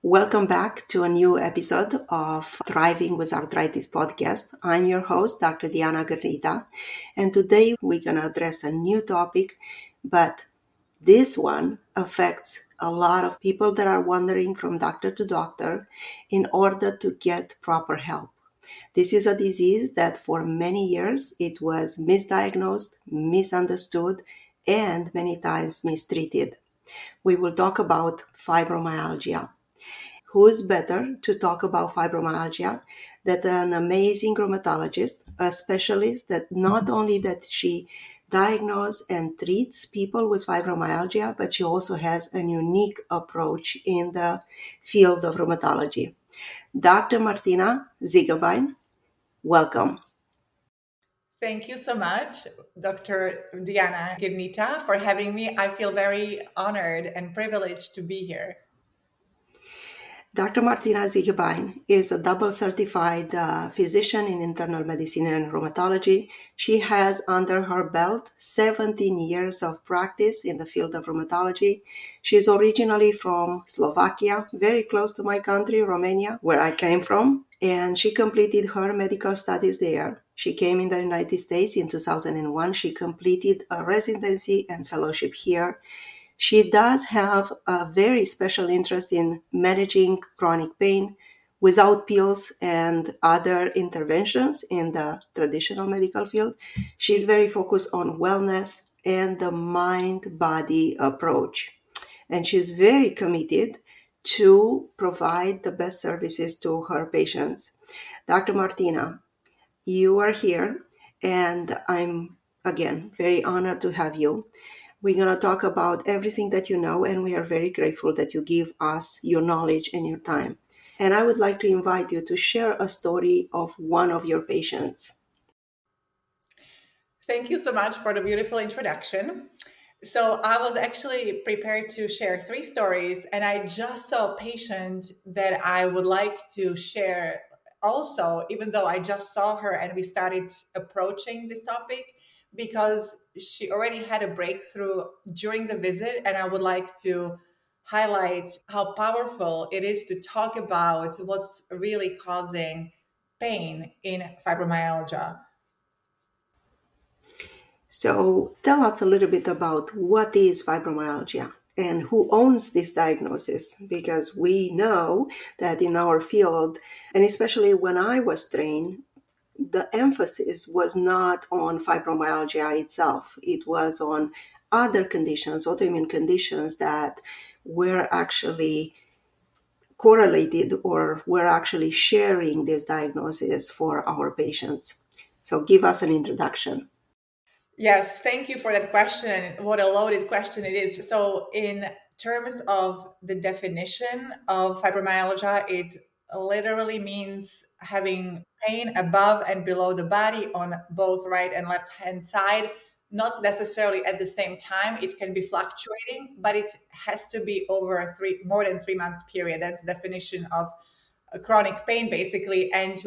Welcome back to a new episode of Thriving with Arthritis podcast. I'm your host, Dr. Diana Garrita, and today we're going to address a new topic, but this one affects a lot of people that are wandering from doctor to doctor in order to get proper help. This is a disease that for many years it was misdiagnosed, misunderstood, and many times mistreated. We will talk about fibromyalgia. Who's better to talk about fibromyalgia than an amazing rheumatologist, a specialist that not only that she diagnoses and treats people with fibromyalgia, but she also has a unique approach in the field of rheumatology. Dr. Martina Ziegebein, welcome. Thank you so much, Dr. Diana Girnita, for having me. I feel very honored and privileged to be here. Dr. Martina Ziegebein is a double certified physician in internal medicine and rheumatology. She has under her belt 17 years of practice in the field of rheumatology. She's originally from Slovakia, very close to my country, Romania, where I came from, and she completed her medical studies there. She came in the United States in 2001. She completed a residency and fellowship here. She does have a very special interest in managing chronic pain without pills and other interventions in the traditional medical field. She's very focused on wellness and the mind-body approach. And she's very committed to provide the best services to her patients. Dr. Martina, you are here, and I'm, again, very honored to have you. We're going to talk about everything that you know, and we are very grateful that you give us your knowledge and your time. And I would like to invite you to share a story of one of your patients. Thank you so much for the beautiful introduction. So I was actually prepared to share 3 stories, and I just saw a patient that I would like to share also, even though I just saw her and we started approaching this topic, because she already had a breakthrough during the visit, and I would like to highlight how powerful it is to talk about what's really causing pain in fibromyalgia. So tell us a little bit about what is fibromyalgia and who owns this diagnosis, because we know that in our field, and especially when I was trained, the emphasis was not on fibromyalgia itself. It was on other conditions, autoimmune conditions that were actually correlated or were actually sharing this diagnosis for our patients. So give us an introduction. Yes, thank you for that question. And what a loaded question it is. So, in terms of the definition of fibromyalgia, it literally means having pain above and below the body on both right and left hand side, not necessarily at the same time. It can be fluctuating, but it has to be over more than 3 months period. That's the definition of a chronic pain, basically. And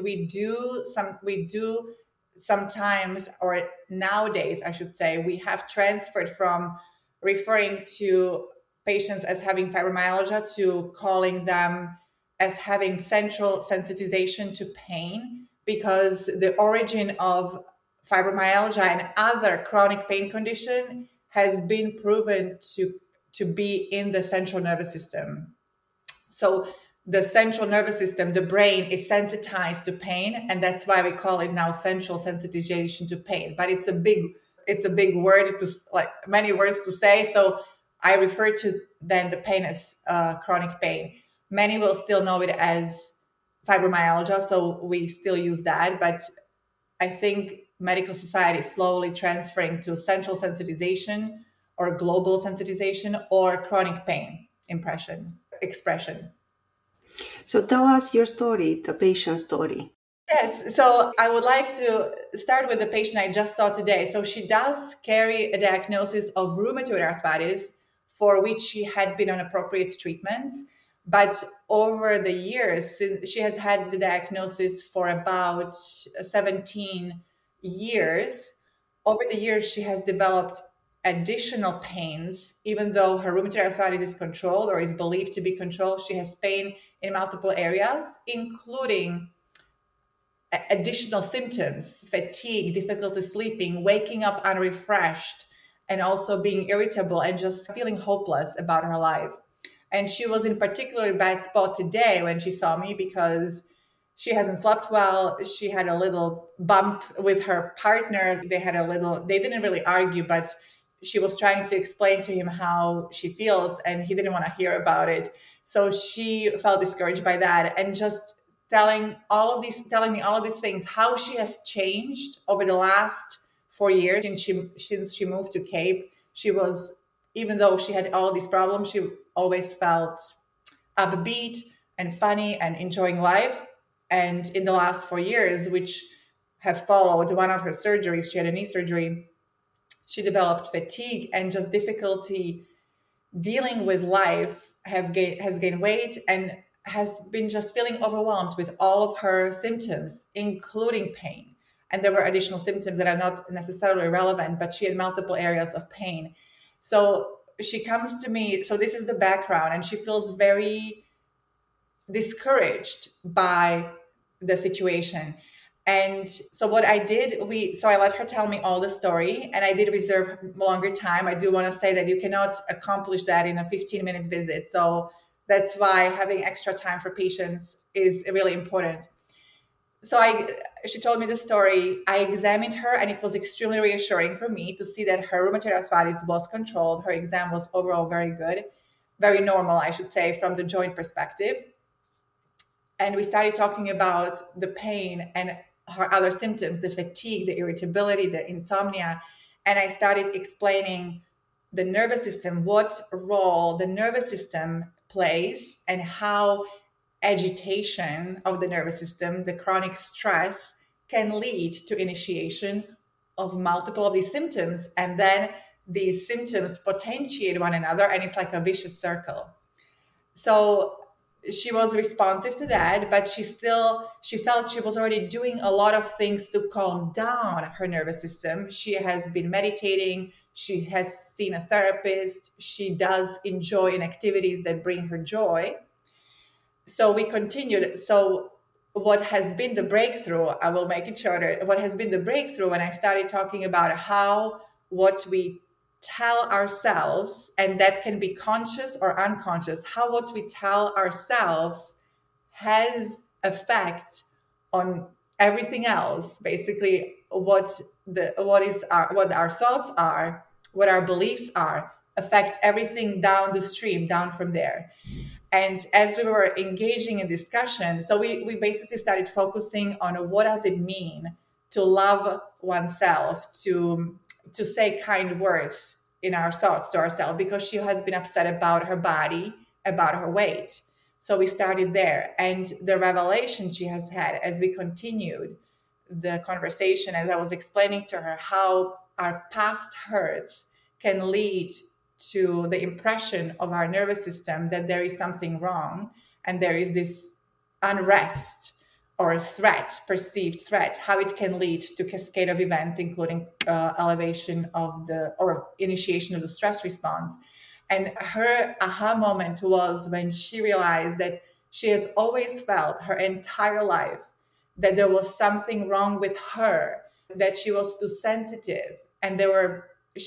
we do sometimes, or nowadays, I should say, we have transferred from referring to patients as having fibromyalgia to calling them as having central sensitization to pain, because the origin of fibromyalgia and other chronic pain condition has been proven to be in the central nervous system. So the central nervous system, the brain, is sensitized to pain, and that's why we call it now central sensitization to pain. But it's a big word, to like many words to say. So I refer to then the pain as chronic pain. Many will still know it as fibromyalgia, so we still use that. But I think medical society is slowly transferring to central sensitization or global sensitization or chronic pain expression. So tell us your story, the patient story. Yes, so I would like to start with the patient I just saw today. So she does carry a diagnosis of rheumatoid arthritis for which she had been on appropriate treatments. But over the years, since she has had the diagnosis for about 17 years. Over the years, she has developed additional pains. Even though her rheumatoid arthritis is controlled or is believed to be controlled, she has pain in multiple areas, including additional symptoms: fatigue, difficulty sleeping, waking up unrefreshed, and also being irritable and just feeling hopeless about her life. And she was in particularly bad spot today when she saw me because she hasn't slept well. She had a little bump with her partner. They didn't really argue, but she was trying to explain to him how she feels and he didn't want to hear about it. So she felt discouraged by that, and just telling me all of these things, how she has changed over the last 4 years since she moved to Cape. She was, even though she had all these problems, she always felt upbeat and funny and enjoying life. And in the last 4 years, which have followed one of her surgeries, she had a knee surgery, she developed fatigue and just difficulty dealing with life, has gained weight, and has been just feeling overwhelmed with all of her symptoms, including pain. And there were additional symptoms that are not necessarily relevant, but she had multiple areas of pain. So she comes to me, so this is the background, and she feels very discouraged by the situation. And so what I did, I let her tell me all the story, and I did reserve longer time. I do want to say that you cannot accomplish that in a 15-minute visit. So that's why having extra time for patients is really important. So she told me the story. I examined her, and it was extremely reassuring for me to see that her rheumatoid arthritis was controlled. Her exam was overall very good, very normal, I should say, from the joint perspective. And we started talking about the pain and her other symptoms, the fatigue, the irritability, the insomnia. And I started explaining the nervous system, what role the nervous system plays, and how agitation of the nervous system, the chronic stress, can lead to initiation of multiple of these symptoms. And then these symptoms potentiate one another, and it's like a vicious circle. So she was responsive to that, but she felt she was already doing a lot of things to calm down her nervous system. She has been meditating. She has seen a therapist. She does enjoy in activities that bring her joy. So we continued. So what has been the breakthrough, I will make it shorter. What has been the breakthrough when I started talking about how what we tell ourselves, and that can be conscious or unconscious, how what we tell ourselves has effect on everything else. Basically, what our thoughts are, what our beliefs are, affect everything down the stream, down from there. And as we were engaging in discussion, so we basically started focusing on what does it mean to love oneself, to say kind words in our thoughts to ourselves, because she has been upset about her body, about her weight. So we started there. And the revelation she has had as we continued the conversation, as I was explaining to her how our past hurts can lead to the impression of our nervous system that there is something wrong, and there is this unrest or threat, perceived threat, how it can lead to cascade of events, including elevation of or initiation of the stress response. And her aha moment was when she realized that she has always felt her entire life that there was something wrong with her, that she was too sensitive. And there were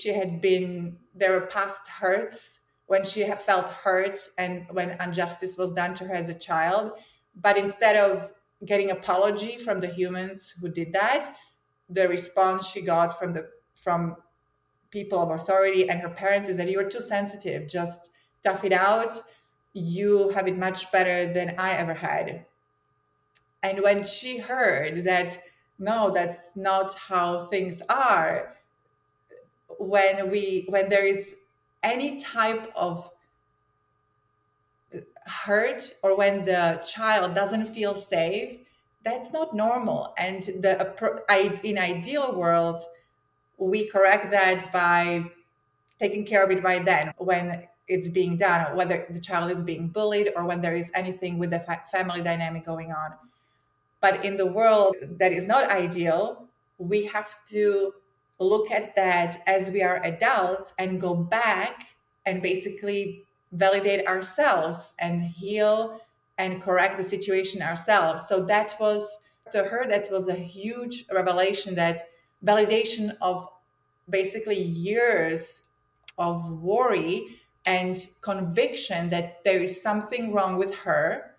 past hurts when she had felt hurt and when injustice was done to her as a child. But instead of getting apology from the humans who did that, the response she got from people of authority and her parents is that you're too sensitive, just tough it out. You have it much better than I ever had. And when she heard that, no, that's not how things are, when there is any type of hurt, or when the child doesn't feel safe, that's not normal. And in ideal world, we correct that by taking care of it right then when it's being done, whether the child is being bullied or when there is anything with the family dynamic going on. But in the world that is not ideal, we have to look at that as we are adults and go back and basically validate ourselves and heal and correct the situation ourselves. So that was, to her, that was a huge revelation, that validation of basically years of worry and conviction that there is something wrong with her.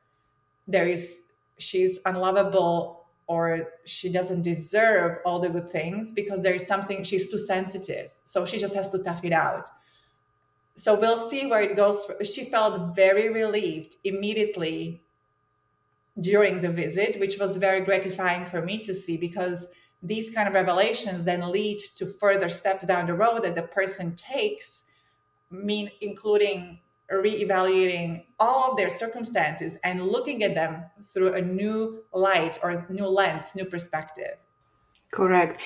She's unlovable, or she doesn't deserve all the good things because there is something, she's too sensitive. So she just has to tough it out. So we'll see where it goes. She felt very relieved immediately during the visit, which was very gratifying for me to see, because these kind of revelations then lead to further steps down the road that the person takes, including reevaluating all of their circumstances and looking at them through a new light or new lens, new perspective. Correct.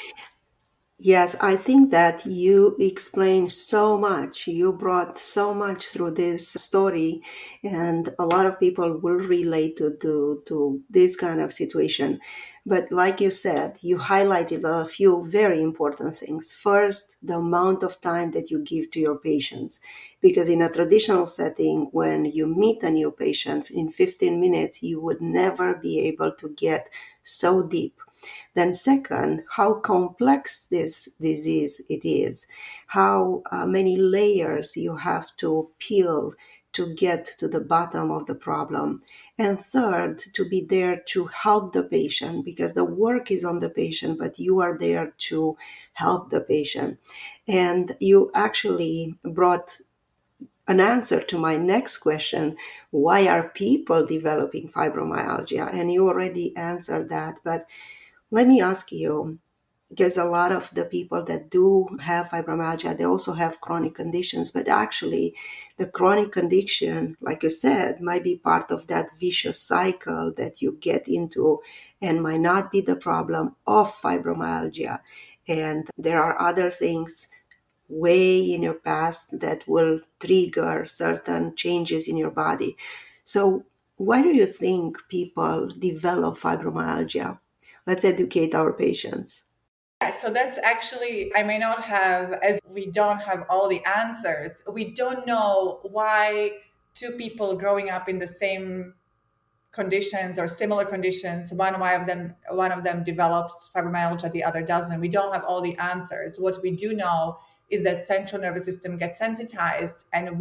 Yes, I think that you explained so much. You brought so much through this story, and a lot of people will relate to this kind of situation. But like you said, you highlighted a few very important things. First, the amount of time that you give to your patients. Because in a traditional setting, when you meet a new patient in 15 minutes, you would never be able to get so deep. Then second, how complex this disease it is, how many layers you have to peel to get to the bottom of the problem. And third, to be there to help the patient, because the work is on the patient, but you are there to help the patient. And you actually brought an answer to my next question: why are people developing fibromyalgia? And you already answered that, but let me ask you, because a lot of the people that do have fibromyalgia, they also have chronic conditions, but actually the chronic condition, like you said, might be part of that vicious cycle that you get into and might not be the problem of fibromyalgia. And there are other things way in your past that will trigger certain changes in your body. So why do you think people develop fibromyalgia? Let's educate our patients. Yeah, so that's actually, I may not have, as we don't have all the answers. We don't know why two people growing up in the same conditions or similar conditions, one of them develops fibromyalgia, the other doesn't. We don't have all the answers. What we do know is that central nervous system gets sensitized, and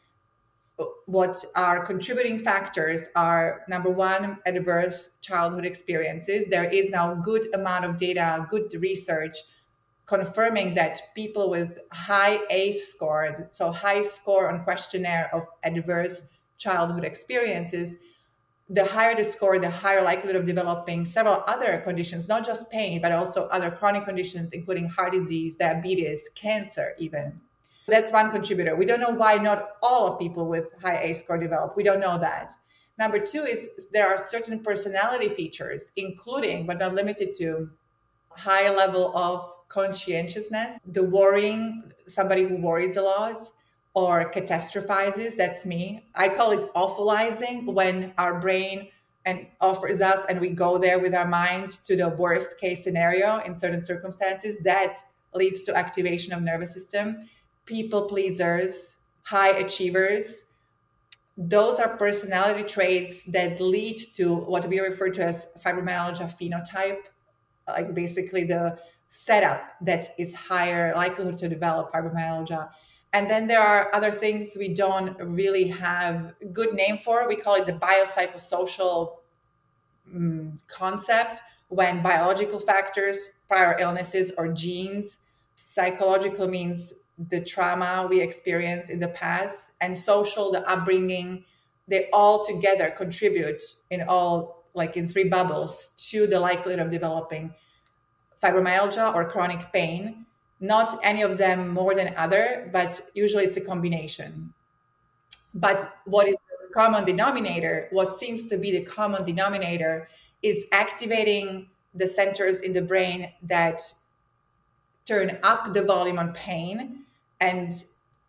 what are contributing factors are, number one, adverse childhood experiences. There is now good amount of data, good research confirming that people with high ACE score, so high score on questionnaire of adverse childhood experiences, the higher the score, the higher likelihood of developing several other conditions, not just pain, but also other chronic conditions, including heart disease, diabetes, cancer even. That's one contributor. We don't know why not all of people with high ACE score develop. We don't know that. Number two is there are certain personality features, including, but not limited to, high level of conscientiousness, the worrying, somebody who worries a lot or catastrophizes. That's me. I call it awfulizing, when our brain and offers us and we go there with our mind to the worst case scenario in certain circumstances. That leads to activation of nervous system. People pleasers, high achievers. Those are personality traits that lead to what we refer to as fibromyalgia phenotype, like basically the setup that is higher likelihood to develop fibromyalgia. And then there are other things we don't really have a good name for. We call it the biopsychosocial concept, when biological factors, prior illnesses, or genes. Psychological means the trauma we experienced in the past, and social, the upbringing. They all together contribute in all, like in three bubbles, to the likelihood of developing fibromyalgia or chronic pain. Not any of them more than other, but usually it's a combination. But what is the common denominator? What seems to be the common denominator is activating the centers in the brain that turn up the volume on pain, and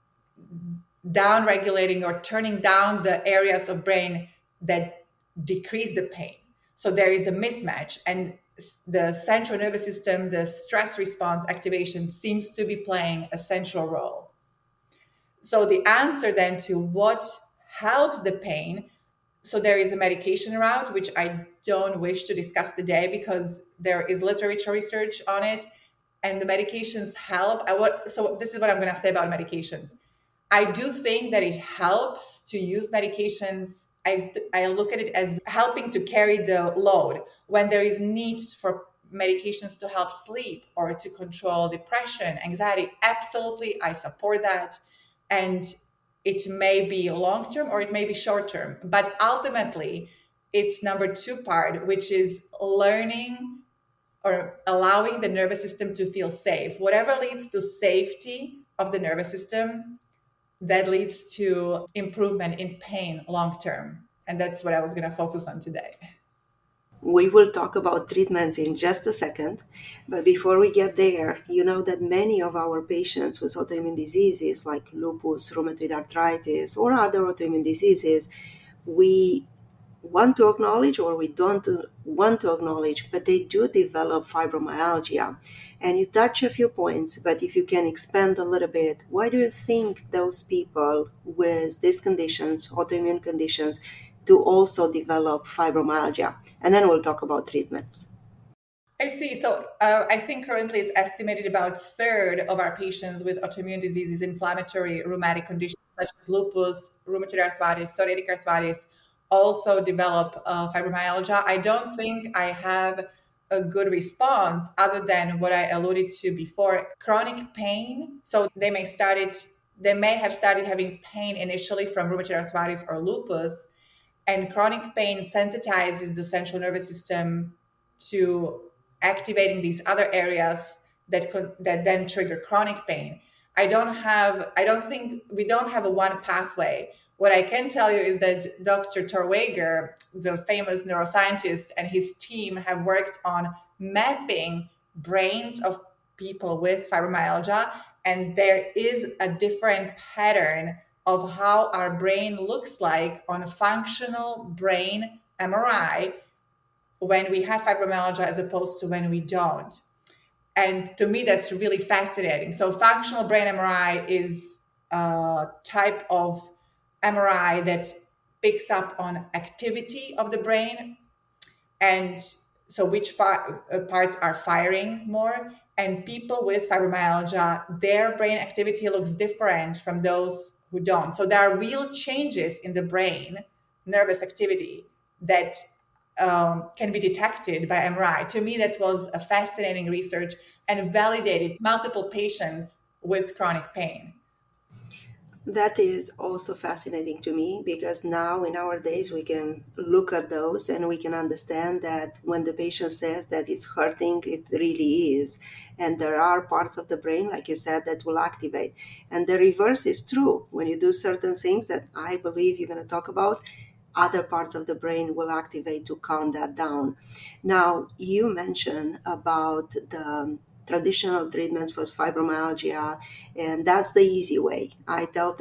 down regulating or turning down the areas of brain that decrease the pain. So there is a mismatch, and the central nervous system, the stress response activation, seems to be playing a central role. So the answer then to what helps the pain So there is a medication route, which I don't wish to discuss today because there is literature research on it, and the medications help. So this is what I'm going to say about medications. I do think that it helps to use medications. I look at it as helping to carry the load when there is need for medications to help sleep or to control depression, anxiety. Absolutely, I support that. And it may be long term or it may be short term, but ultimately, it's number two part, which is learning or allowing the nervous system to feel safe. Whatever leads to safety of the nervous system, that leads to improvement in pain long term. And that's what I was going to focus on today. We will talk about treatments in just a second, but before we get there, you know that many of our patients with autoimmune diseases like lupus, rheumatoid arthritis, or other autoimmune diseases, we want to acknowledge or we don't want to acknowledge, but they do develop fibromyalgia. And you touch a few points, but if you can expand a little bit, why do you think those people with these conditions, autoimmune conditions, do also develop fibromyalgia? And then we'll talk about treatments. I see. So I think currently it's estimated about a third of our patients with autoimmune diseases, inflammatory rheumatic conditions such as lupus, rheumatoid arthritis, psoriatic arthritis, also develop fibromyalgia. I don't think I have a good response other than what I alluded to before, chronic pain. So they may have started having pain initially from rheumatoid arthritis or lupus, and chronic pain sensitizes the central nervous system to activating these other areas that then trigger chronic pain. I don't think we don't have a one pathway. What I can tell you is that Dr. Torweger, the famous neuroscientist, and his team have worked on mapping brains of people with fibromyalgia, and there is a different pattern of how our brain looks like on a functional brain MRI when we have fibromyalgia as opposed to when we don't. And to me, that's really fascinating. So functional brain MRI is a type of MRI that picks up on activity of the brain. And so which parts are firing more. And people with fibromyalgia, their brain activity looks different from those who don't. So there are real changes in the brain, nervous activity, that can be detected by MRI. To me, that was a fascinating research and validated multiple patients with chronic pain. That is also fascinating to me because now in our days we can look at those and we can understand that when the patient says that it's hurting, it really is. And there are parts of the brain, like you said, that will activate. And the reverse is true. When you do certain things that I believe you're going to talk about, other parts of the brain will activate to calm that down. Now, you mentioned about the traditional treatments for fibromyalgia, and that's the easy way. I tell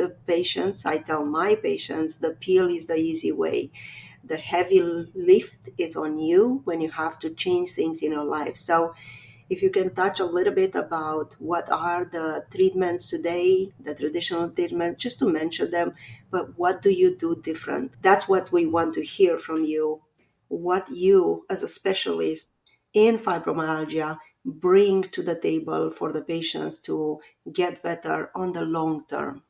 my patients, the pill is the easy way. The heavy lift is on you when you have to change things in your life. So if you can touch a little bit about what are the treatments today, the traditional treatments, just to mention them, but what do you do different? That's what we want to hear from you. What you, as a specialist in fibromyalgia, bring to the table for the patients to get better on the long term.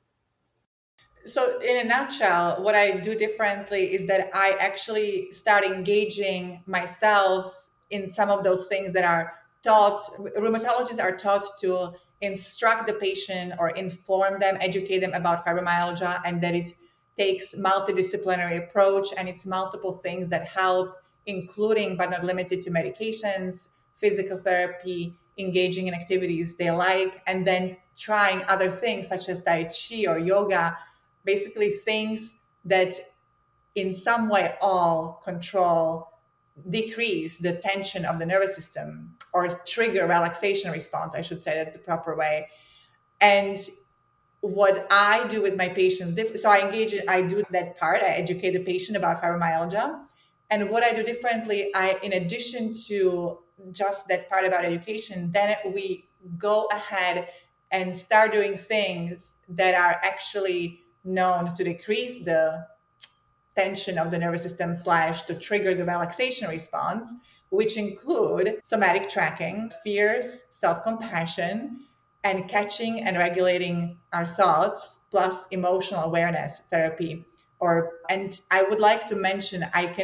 So, in a nutshell, what I do differently is that I actually start engaging myself in some of those things that are taught. Rheumatologists are taught to instruct the patient or inform them, educate them about fibromyalgia, and that it takes multidisciplinary approach and it's multiple things that help, including but not limited to medications, physical therapy, engaging in activities they like, and then trying other things such as Tai Chi or yoga, basically things that in some way all control, decrease the tension of the nervous system or trigger relaxation response, I should say, that's the proper way. And what I do with my patients, so I do that part, I educate the patient about fibromyalgia. And what I do differently, in addition to just that part about education, then we go ahead and start doing things that are actually known to decrease the tension of the nervous system / to trigger the relaxation response, which include somatic tracking, fears, self-compassion, and catching and regulating our thoughts, plus emotional awareness therapy. And I would like to mention,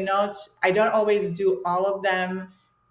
I don't always do all of them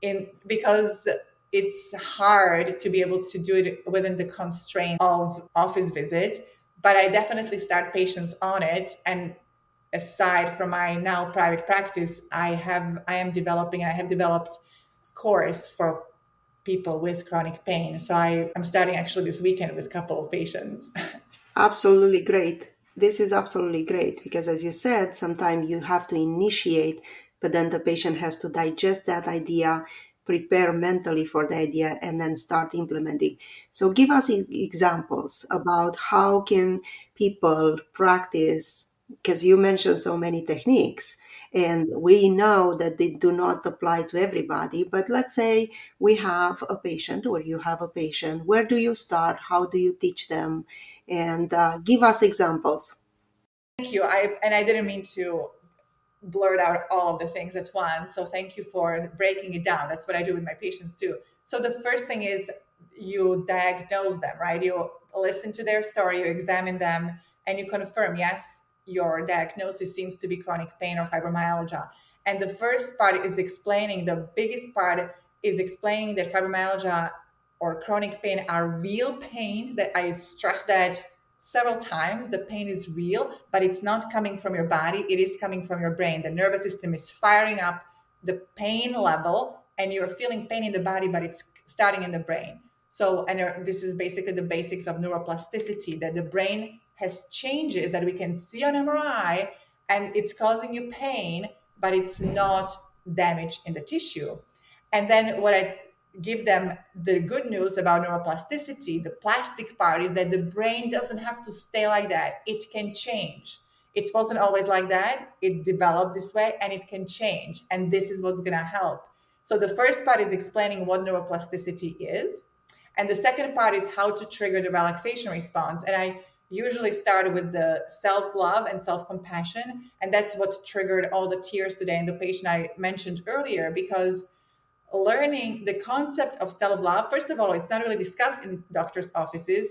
because it's hard to be able to do it within the constraint of office visit, but I definitely start patients on it. And aside from my now private practice, I have developed course for people with chronic pain. So I'm starting actually this weekend with a couple of patients. Absolutely great. This is absolutely great because, as you said, sometimes you have to initiate, but then the patient has to digest that idea, prepare mentally for the idea, and then start implementing. So give us examples about how can people practice, because you mentioned so many techniques, and we know that they do not apply to everybody. But let's say we have a patient, or you have a patient. Where do you start? How do you teach them? And give us examples. Thank you. I didn't mean to blurt out all of the things at once. So thank you for breaking it down. That's what I do with my patients too. So the first thing is you diagnose them, right? You listen to their story, you examine them, and you confirm, yes, your diagnosis seems to be chronic pain or fibromyalgia. And the first part is the biggest part is explaining that fibromyalgia or chronic pain are real pain. That I stress that several times. The pain is real, but it's not coming from your body. It is coming from your brain. The nervous system is firing up the pain level, and you're feeling pain in the body, but it's starting in the brain. So, and this is basically the basics of neuroplasticity, that the brain has changes that we can see on MRI, and it's causing you pain, but it's not damage in the tissue. And then what I give them the good news about neuroplasticity, the plastic part, is that the brain doesn't have to stay like that. It can change. It wasn't always like that. It developed this way and it can change. And this is what's going to help. So the first part is explaining what neuroplasticity is. And the second part is how to trigger the relaxation response. And I usually start with the self-love and self-compassion. And that's what triggered all the tears today in the patient I mentioned earlier, because learning the concept of self-love, first of all, it's not really discussed in doctors' offices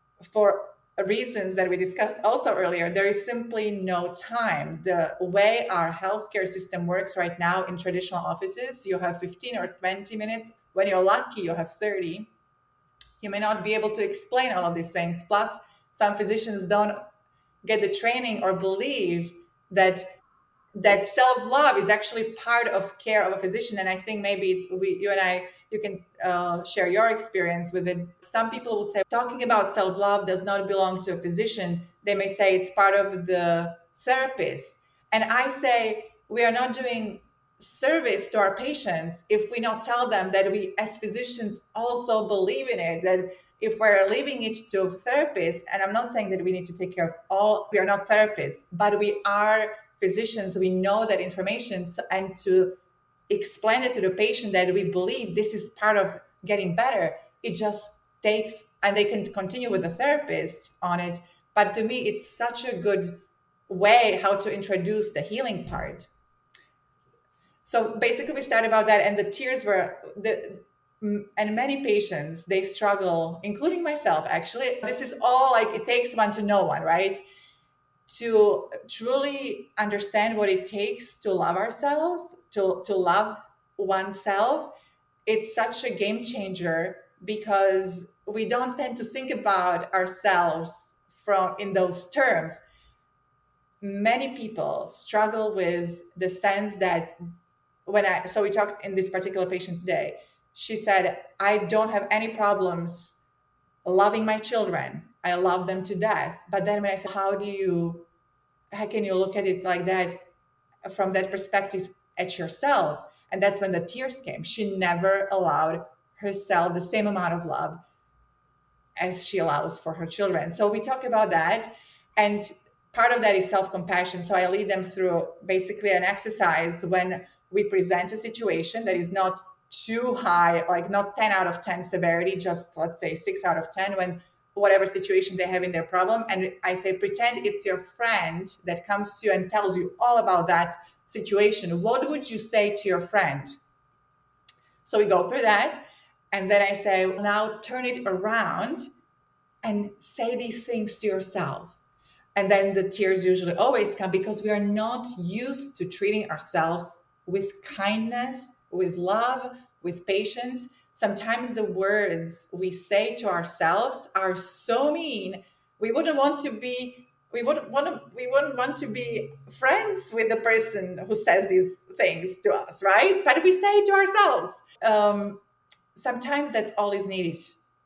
for reasons that we discussed also earlier. There is simply no time. The way our healthcare system works right now in traditional offices, you have 15 or 20 minutes. When you're lucky, you have 30. You may not be able to explain all of these things. Plus, some physicians don't get the training or believe that self-love is actually part of care of a physician. And I think maybe you can share your experience with it. Some people would say talking about self-love does not belong to a physician. They may say it's part of the therapist. And I say we are not doing service to our patients if we not tell them that we as physicians also believe in it, that if we're leaving it to therapists, and I'm not saying that we need to take care of all, we are not therapists, but we are physicians, we know that information, and to explain it to the patient that we believe this is part of getting better, it just takes, and they can continue with the therapist on it. But to me, it's such a good way how to introduce the healing part. So basically we started about that, and the tears were and many patients, they struggle, including myself, actually. This is all like, it takes one to know one, right? To truly understand what it takes to love ourselves, to love oneself. It's such a game changer because we don't tend to think about ourselves in those terms. Many people struggle with the sense that so we talked in this particular patient today, she said, I don't have any problems loving my children. I love them to death. But then when I said, how can you look at it like that, from that perspective at yourself? And that's when the tears came. She never allowed herself the same amount of love as she allows for her children. So we talk about that. And part of that is self-compassion. So I lead them through basically an exercise when we present a situation that is not too high, like not 10 out of 10 severity, just let's say 6 out of 10, when whatever situation they have in their problem. And I say, pretend it's your friend that comes to you and tells you all about that situation. What would you say to your friend? So we go through that. And then I say, well, now turn it around and say these things to yourself. And then the tears usually always come, because we are not used to treating ourselves with kindness, with love, with patience. Sometimes the words we say to ourselves are so mean. We wouldn't want to be friends with the person who says these things to us, right? But we say it to ourselves. Sometimes that's all is needed.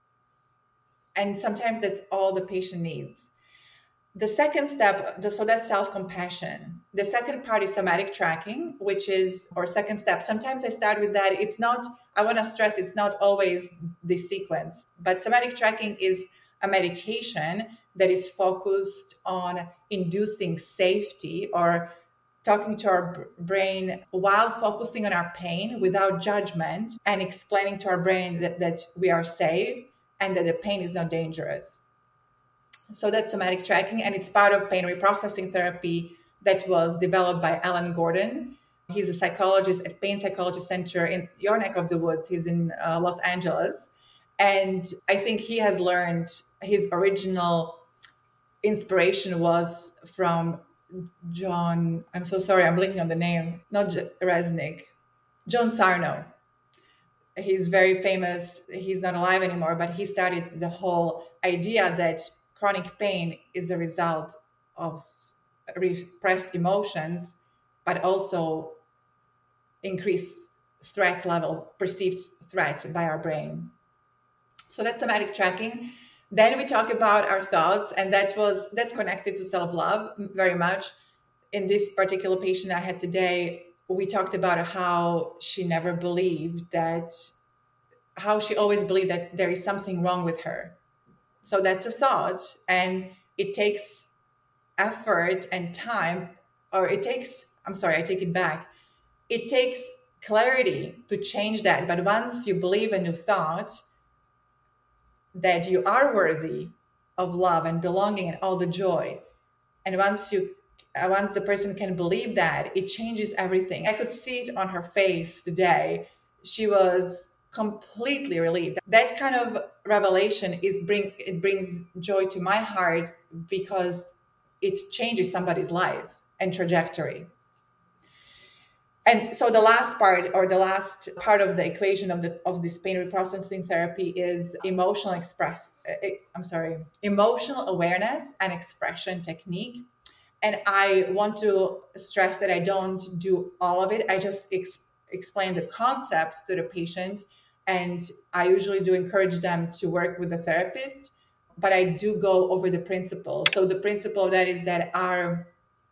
And sometimes that's all the patient needs. The second step, so that's self-compassion. The second part is somatic tracking, which is our second step. Sometimes I start with that. It's not, I want to stress, it's not always the sequence, but somatic tracking is a meditation that is focused on inducing safety, or talking to our brain while focusing on our pain without judgment, and explaining to our brain that we are safe and that the pain is not dangerous. So that's somatic tracking, and it's part of pain reprocessing therapy that was developed by Alan Gordon. He's a psychologist at Pain Psychology Center in your neck of the woods. He's in Los Angeles. And I think he has learned, his original inspiration was from John, I'm so sorry, I'm blinking on the name, not Resnick, John Sarno. He's very famous. He's not alive anymore, but he started the whole idea that chronic pain is a result of repressed emotions, but also increased threat level, perceived threat by our brain. So that's somatic tracking. Then we talk about our thoughts, and that's connected to self-love very much. In this particular patient I had today, we talked about how she never believed that, how she always believed that there is something wrong with her. So that's a thought, and it takes effort and time, or it takes, I'm sorry, I take it back. It takes clarity to change that. But once you believe a new thought that you are worthy of love and belonging and all the joy, and once the person can believe that, it changes everything. I could see it on her face today. She was completely relieved. That kind of revelation it brings joy to my heart, because it changes somebody's life and trajectory. And so the last part of the equation of this pain reprocessing therapy is emotional awareness and expression technique. And I want to stress that I don't do all of it. I just explain the concepts to the patient, and I usually do encourage them to work with a therapist, but I do go over the principle. So the principle of that is that our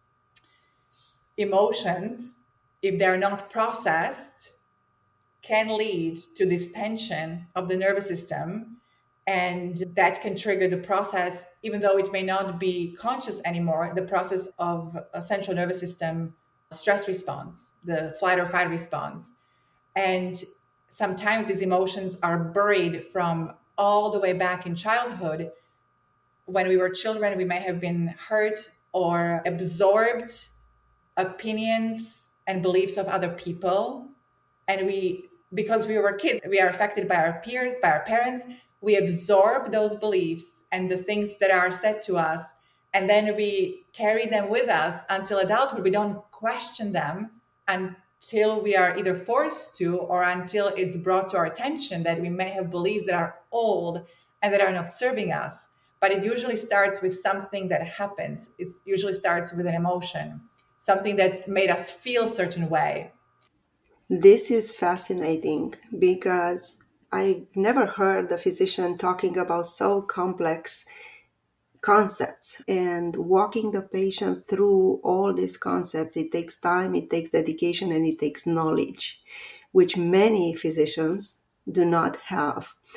emotions, if they're not processed, can lead to this tension of the nervous system, and that can trigger the process, even though it may not be conscious anymore, the process of a central nervous system stress response, the flight or fight response. And sometimes these emotions are buried from all the way back in childhood. When we were children, we may have been hurt or absorbed opinions and beliefs of other people. And because we were kids, we are affected by our peers, by our parents. We absorb those beliefs and the things that are said to us, and then we carry them with us until adulthood. We don't question them until we are either forced to, or until it's brought to our attention that we may have beliefs that are old and that are not serving us. But it usually starts with something that happens. It usually starts with an emotion, something that made us feel a certain way. This is fascinating, because I never heard the physician talking about so complex concepts, and walking the patient through all these concepts. It takes time, it takes dedication, and it takes knowledge, which many physicians do not have.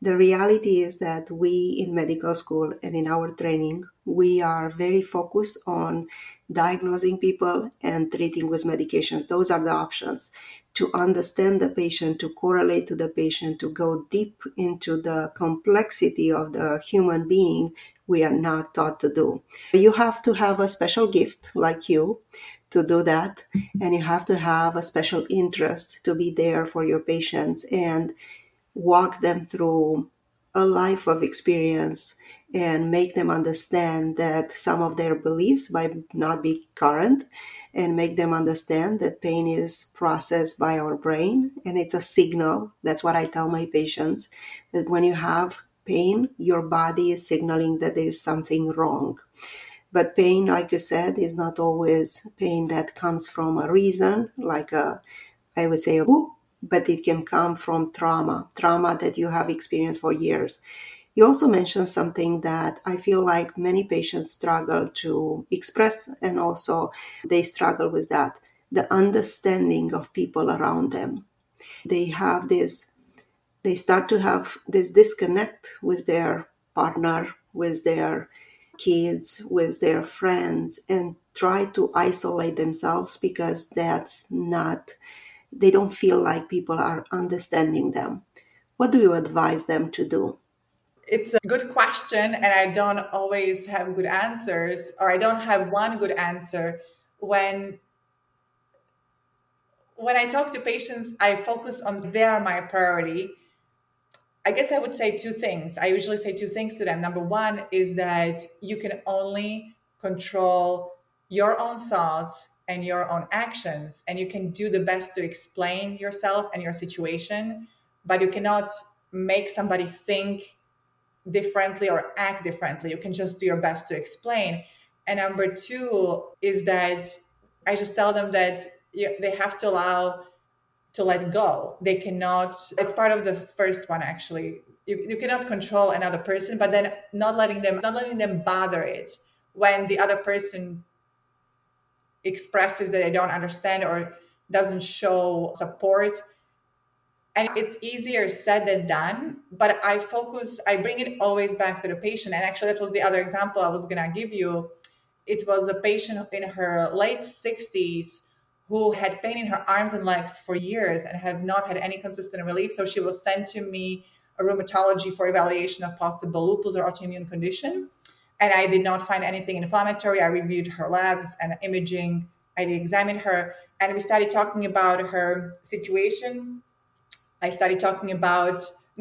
The reality is that we in medical school and in our training, we are very focused on diagnosing people and treating with medications. Those are the options. To understand the patient, to correlate to the patient, to go deep into the complexity of the human being, we are not taught to do. You have to have a special gift like you to do that, and you have to have a special interest to be there for your patients and walk them through a life of experience and make them understand that some of their beliefs might not be current, and make them understand that pain is processed by our brain and it's a signal. That's what I tell my patients, that when you have pain, your body is signaling that there's something wrong. But pain, like you said, is not always pain that comes from a reason, like I would say a woo, but it can come from trauma that you have experienced for years. You also mentioned something that I feel like many patients struggle to express, and also they struggle with that, the understanding of people around them. They have this, they start to have this disconnect with their partner, with their kids, with their friends, and try to isolate themselves because that's not, they don't feel like people are understanding them. What do you advise them to do? It's a good question, and I don't always have good answers, or I don't have one good answer. When when I talk to patients, I focus on they are my priority. I guess I would say two things. I usually say two things to them. Number one is that you can only control your own thoughts and your own actions, and you can do the best to explain yourself and your situation, but you cannot make somebody think differently or act differently. You can just do your best to explain. And number two is that I just tell them that they have to allow to let go. They cannot, it's part of the first one actually. You cannot control another person, but then not letting them bother it when the other person expresses that they don't understand or doesn't show support. And it's easier said than done, but I bring it always back to the patient. And actually that was the other example I was gonna give you. It was a patient in her late 60s who had pain in her arms and legs for years and have not had any consistent relief. So she was sent to me a rheumatology for evaluation of possible lupus or autoimmune condition. And I did not find anything inflammatory. I reviewed her labs and imaging. I did examine her, and we started talking about her situation. I started talking about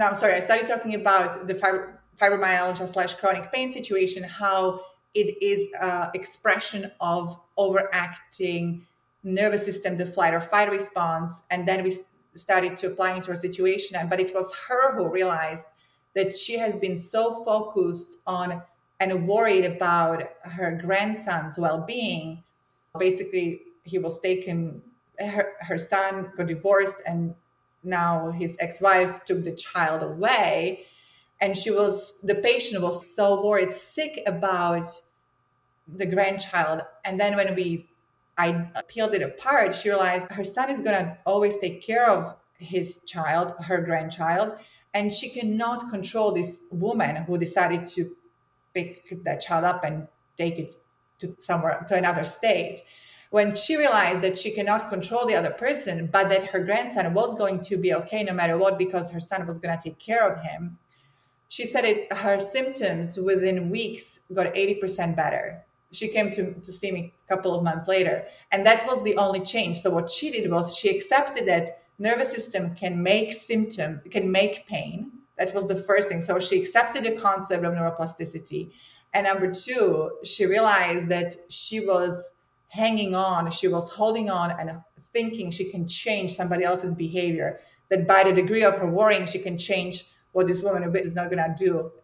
the fibromyalgia / chronic pain situation, how it is expression of overacting nervous system, the flight or fight response. And then we started to apply into her situation. But it was her who realized that she has been so focused on and worried about her grandson's well-being. Basically, he was taken, her son got divorced, and now his ex-wife took the child away. And the patient was so worried, sick about the grandchild. And then when I peeled it apart, she realized her son is going to always take care of his child, her grandchild, and she cannot control this woman who decided to pick that child up and take it to another state. When she realized that she cannot control the other person, but that her grandson was going to be okay no matter what because her son was going to take care of him, she said her symptoms within weeks got 80% better. She came to see me a couple of months later, and that was the only change. So what she did was she accepted that nervous system can make pain. That was the first thing. So she accepted the concept of neuroplasticity. And number two, she realized that she was hanging on, she was holding on and thinking she can change somebody else's behavior, that by the degree of her worrying, she can change what this woman is not going to do.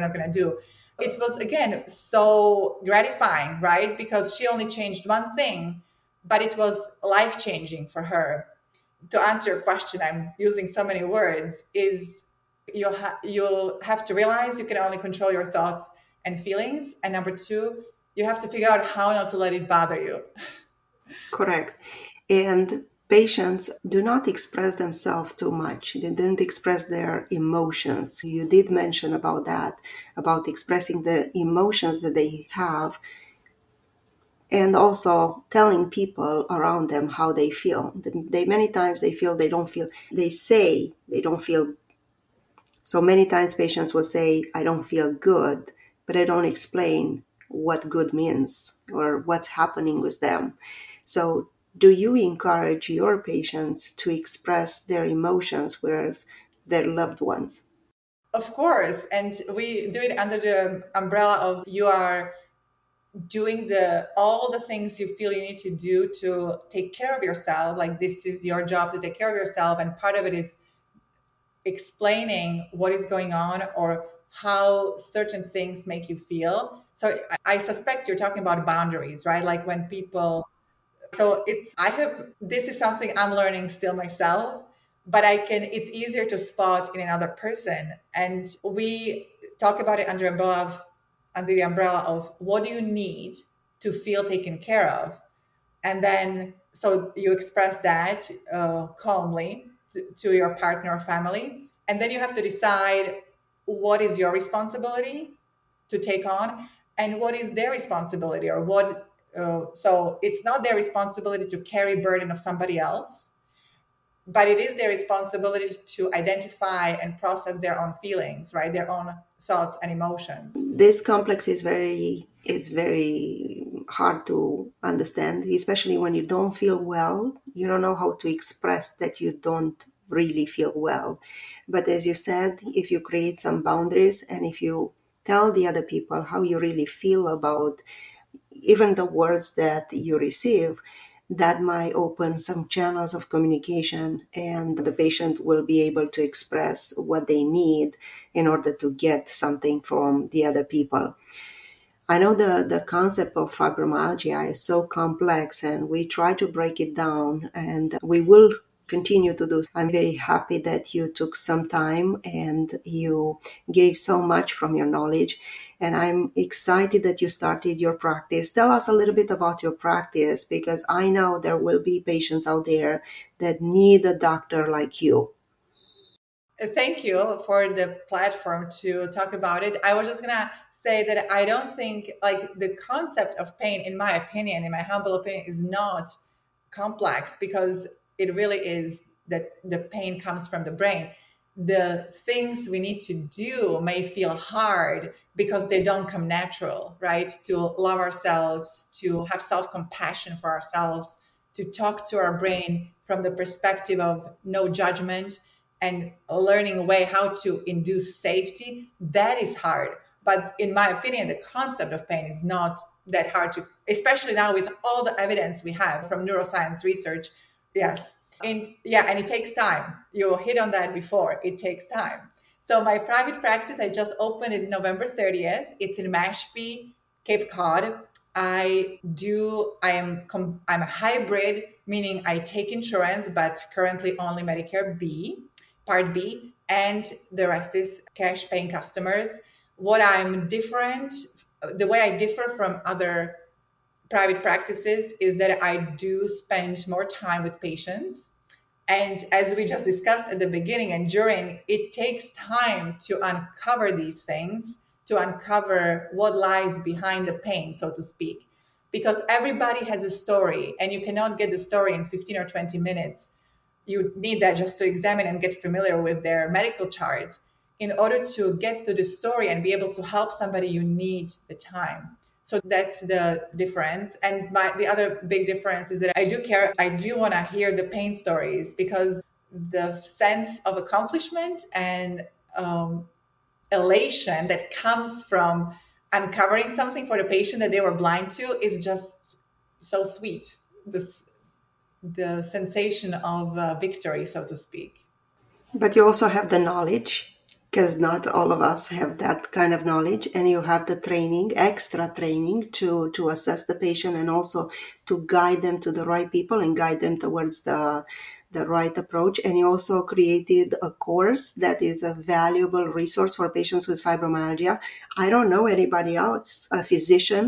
It was, again, so gratifying, right? Because she only changed one thing, but it was life-changing for her. To answer your question, I'm using so many words, is you have to realize you can only control your thoughts and feelings. And number two, you have to figure out how not to let it bother you. Correct. And patients do not express themselves too much. They don't express their emotions. You did mention about that, about expressing the emotions that they have and also telling people around them how they feel. They many times they feel they don't feel, they say they don't feel. So many times patients will say, I don't feel good, but I don't explain what good means or what's happening with them. So do you encourage your patients to express their emotions with their loved ones? Of course. And we do it under the umbrella of you are doing all the things you feel you need to do to take care of yourself. Like this is your job to take care of yourself. And part of it is explaining what is going on or how certain things make you feel. So I suspect you're talking about boundaries, right? Like when people, so this is something I'm learning still myself, but it's easier to spot in another person. And we talk about it under the umbrella of what do you need to feel taken care of. And then, so you express that calmly to your partner or family. And then you have to decide what is your responsibility to take on and what is their responsibility or what. So it's not their responsibility to carry burden of somebody else, but it is their responsibility to identify and process their own feelings, right? Their own thoughts and emotions. This complex is very hard to understand, especially when you don't feel well. You don't know how to express that you don't really feel well. But as you said, if you create some boundaries and if you tell the other people how you really feel about even the words that you receive, that might open some channels of communication and the patient will be able to express what they need in order to get something from the other people. I know the concept of fibromyalgia is so complex and we try to break it down and we will continue to do. I'm very happy that you took some time and you gave so much from your knowledge. And I'm excited that you started your practice. Tell us a little bit about your practice because I know there will be patients out there that need a doctor like you. Thank you for the platform to talk about it. I was just gonna say that I don't think like the concept of pain, in my opinion, in my humble opinion, is not complex because it really is that the pain comes from the brain. The things we need to do may feel hard because they don't come natural, right? To love ourselves, to have self-compassion for ourselves, to talk to our brain from the perspective of no judgment and learning a way how to induce safety, that is hard. But in my opinion, the concept of pain is not that hard to, especially now with all the evidence we have from neuroscience research. Yes. And it takes time. You hit on that before. It takes time. So my private practice, I just opened it November 30th. It's in Mashpee, Cape Cod. I'm a hybrid, meaning I take insurance, but currently only Medicare B, Part B, and the rest is cash paying customers. The way I differ from other private practices is that I do spend more time with patients. And as we just discussed at the beginning and during, it takes time to uncover these things, to uncover what lies behind the pain, so to speak. Because everybody has a story, and you cannot get the story in 15 or 20 minutes. You need that just to examine and get familiar with their medical chart. In order to get to the story and be able to help somebody, you need the time. So that's the difference. And the other big difference is that I do care. I do want to hear the pain stories because the sense of accomplishment and elation that comes from uncovering something for the patient that they were blind to is just so sweet. The sensation of victory, so to speak. But you also have the knowledge, because not all of us have that kind of knowledge, and you have the training, extra training to assess the patient and also to guide them to the right people and guide them towards the right approach. And you also created a course that is a valuable resource for patients with fibromyalgia. I don't know anybody else, a physician,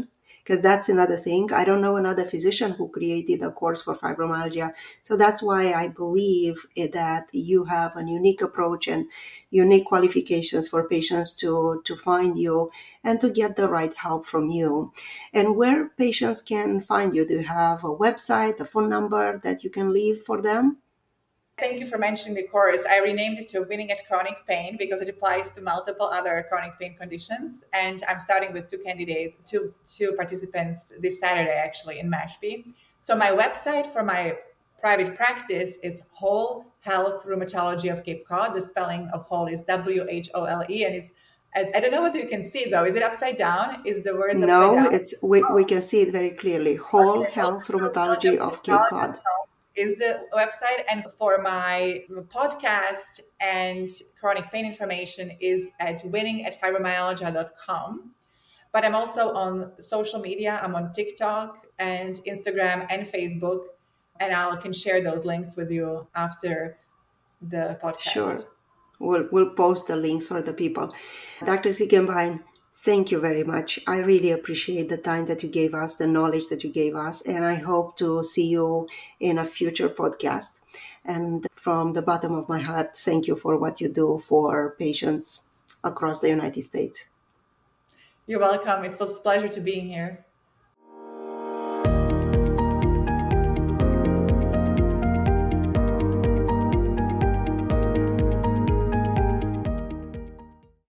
because that's another thing. I don't know another physician who created a course for fibromyalgia. So that's why I believe that you have a unique approach and unique qualifications for patients to find you and to get the right help from you. And where patients can find you, do you have a website, a phone number that you can leave for them? Thank you for mentioning the course. I renamed it to Winning at Chronic Pain because it applies to multiple other chronic pain conditions. And I'm starting with two participants this Saturday, actually, in Mashpee. So my website for my private practice is Whole Health Rheumatology of Cape Cod. The spelling of whole is WHOLE, and it's I don't know whether you can see it though. Is it upside down? Is the words upside No, down? it's we can see it very clearly. Whole Health Rheumatology of Cape Cod. Is the website, and for my podcast and chronic pain information is at winningatfibromyalgia.com. But I'm also on social media. I'm on TikTok and Instagram and Facebook, and I can share those links with you after the podcast. Sure. We'll post the links for the people. Dr. Ziegenbein, thank you very much. I really appreciate the time that you gave us, the knowledge that you gave us, and I hope to see you in a future podcast. And from the bottom of my heart, thank you for what you do for patients across the United States. You're welcome. It was a pleasure to be here.